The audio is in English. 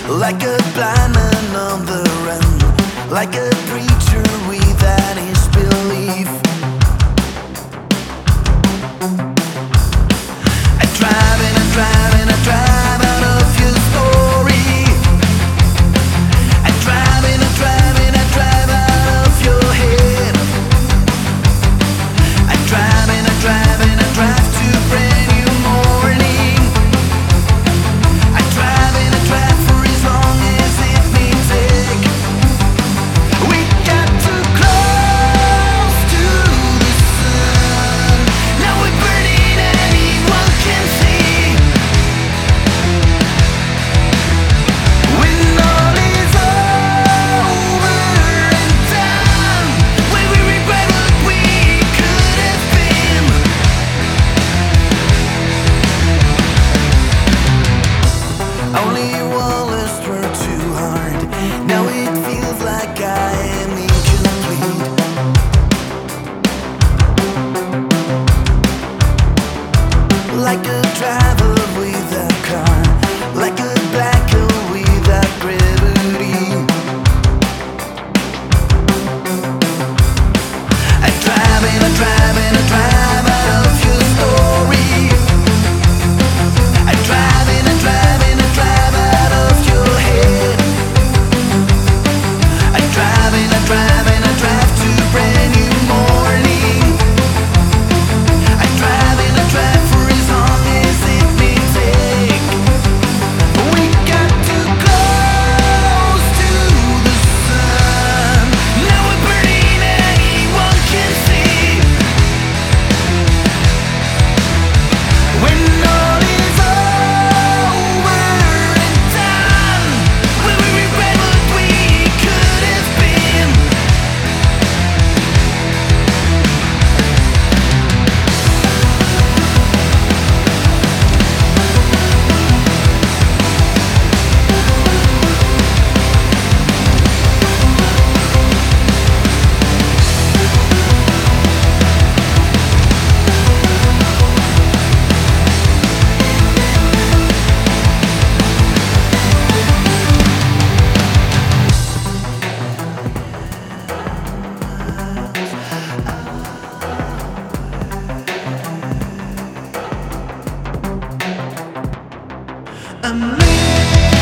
like a blind man on the run, like a preacher without his belief. I drive and I drive and I drive out of your story. I drive and I drive and I drive out of your head. I drive and I drive and I drive to a brand new morning. I drive and I drive for as long as it may take. We got too close to the sun. Now we're burning, anyone can see. When all is over and done, when we regret what we could have been. Only one last word too hard. Now it feels like I am incomplete. Like a driver with a car, like a black hole without gravity. I drive and I drive and I drive out of your story. I drive and I drive and I drive out of your head. I drive and I drive and I drive to a brand new morning. I drive and I drive for as long as it may take. We got too close to the sun. Now we're burning, anyone can see. When all is over and done, when we regret what we could have been. I'm